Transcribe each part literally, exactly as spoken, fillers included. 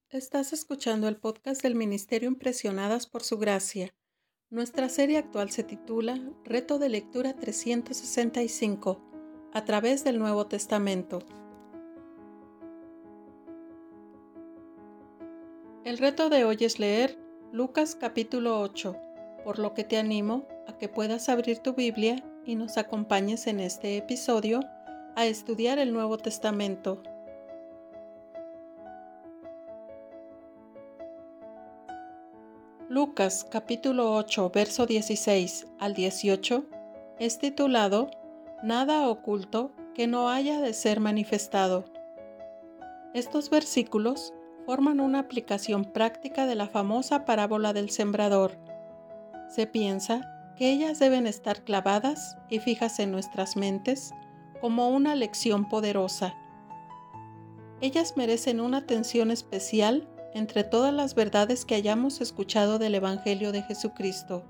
Estás escuchando el podcast del Ministerio Impresionadas por Su Gracia. Nuestra serie actual se titula Reto de Lectura trescientos sesenta y cinco, a través del Nuevo Testamento. El reto de hoy es leer Lucas capítulo ocho, por lo que te animo a que puedas abrir tu Biblia y nos acompañes en este episodio a estudiar el Nuevo Testamento. Lucas capítulo ocho, verso dieciséis al dieciocho, es titulado Nada oculto que no haya de ser manifestado. Estos versículos forman una aplicación práctica de la famosa parábola del sembrador. Se piensa que ellas deben estar clavadas y fijas en nuestras mentes como una lección poderosa. Ellas merecen una atención especial entre todas las verdades que hayamos escuchado del Evangelio de Jesucristo.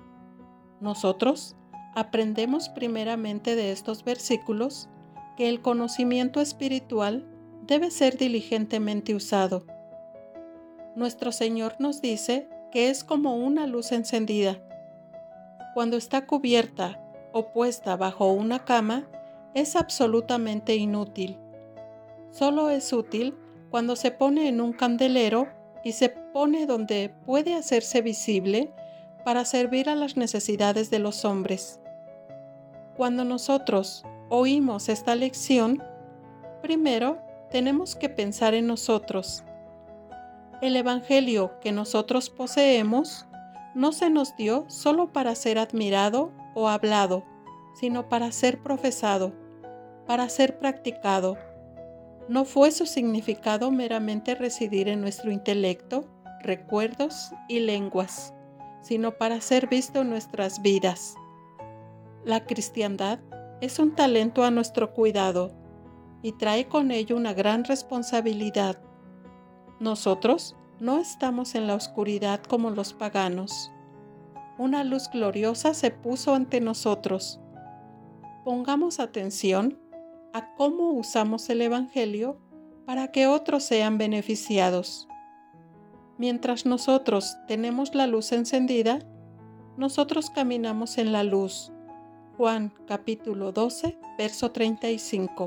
Nosotros aprendemos primeramente de estos versículos que el conocimiento espiritual debe ser diligentemente usado. Nuestro Señor nos dice que es como una luz encendida. Cuando está cubierta o puesta bajo una cama, es absolutamente inútil. Solo es útil cuando se pone en un candelero y se pone donde puede hacerse visible para servir a las necesidades de los hombres. Cuando nosotros oímos esta lección, primero tenemos que pensar en nosotros. El Evangelio que nosotros poseemos no se nos dio solo para ser admirado o hablado, sino para ser profesado, para ser practicado. No fue su significado meramente residir en nuestro intelecto, recuerdos y lenguas, sino para ser visto en nuestras vidas. La cristiandad es un talento a nuestro cuidado y trae con ello una gran responsabilidad. Nosotros no estamos en la oscuridad como los paganos. Una luz gloriosa se puso ante nosotros. Pongamos atención a cómo usamos el Evangelio para que otros sean beneficiados. Mientras nosotros tenemos la luz encendida, nosotros caminamos en la luz. Juan capítulo doce, verso treinta y cinco.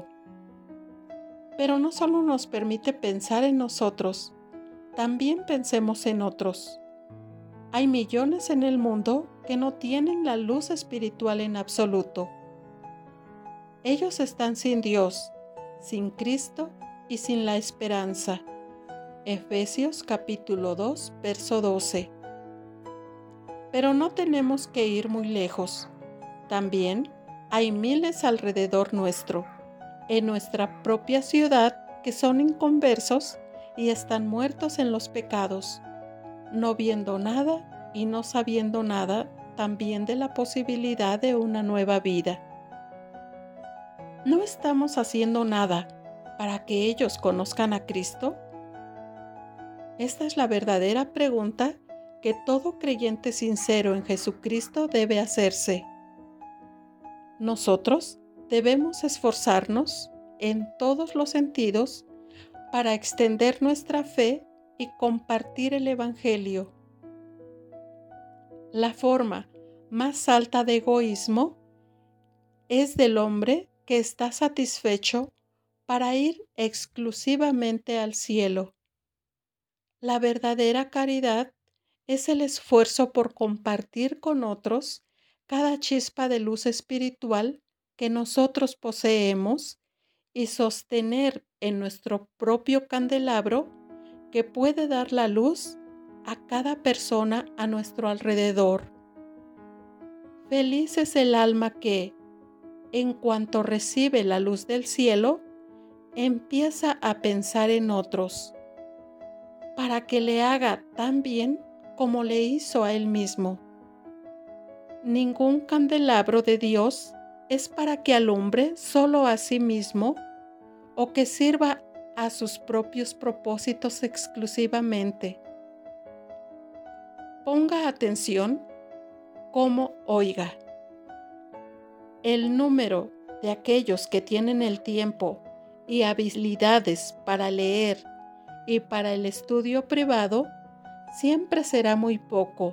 Pero no solo nos permite pensar en nosotros, también pensemos en otros. Hay millones en el mundo que no tienen la luz espiritual en absoluto. Ellos están sin Dios, sin Cristo y sin la esperanza. Efesios capítulo dos, verso doce. Pero no tenemos que ir muy lejos. También hay miles alrededor nuestro, en nuestra propia ciudad, que son inconversos y están muertos en los pecados, no viendo nada y no sabiendo nada también de la posibilidad de una nueva vida. ¿No estamos haciendo nada para que ellos conozcan a Cristo? Esta es la verdadera pregunta que todo creyente sincero en Jesucristo debe hacerse. Nosotros debemos esforzarnos en todos los sentidos para extender nuestra fe y compartir el Evangelio. La forma más alta de egoísmo es del hombre que está satisfecho para ir exclusivamente al cielo. La verdadera caridad es el esfuerzo por compartir con otros cada chispa de luz espiritual que nosotros poseemos y sostener en nuestro propio candelabro que puede dar la luz a cada persona a nuestro alrededor. Feliz es el alma que, en cuanto recibe la luz del cielo, empieza a pensar en otros, para que le haga tan bien como le hizo a él mismo. Ningún candelabro de Dios es para que alumbre solo a sí mismo o que sirva a sus propios propósitos exclusivamente. Ponga atención cómo oiga. El número de aquellos que tienen el tiempo y habilidades para leer y para el estudio privado siempre será muy poco.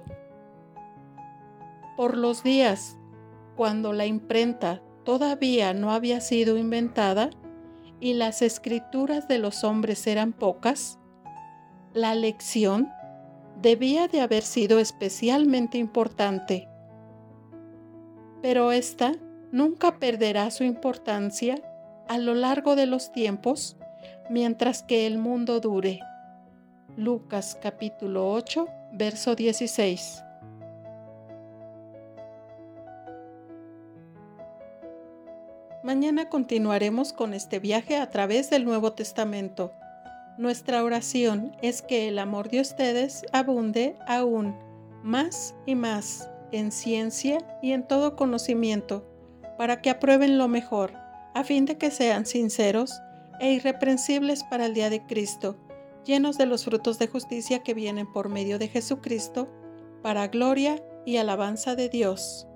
Por los días cuando la imprenta todavía no había sido inventada y las escrituras de los hombres eran pocas, la lección debía de haber sido especialmente importante. Pero esta nunca perderá su importancia a lo largo de los tiempos mientras que el mundo dure. Lucas capítulo ocho, verso dieciséis. Mañana continuaremos con este viaje a través del Nuevo Testamento. Nuestra oración es que el amor de ustedes abunde aún más y más en ciencia y en todo conocimiento, para que aprueben lo mejor, a fin de que sean sinceros e irreprensibles para el día de Cristo, llenos de los frutos de justicia que vienen por medio de Jesucristo, para gloria y alabanza de Dios.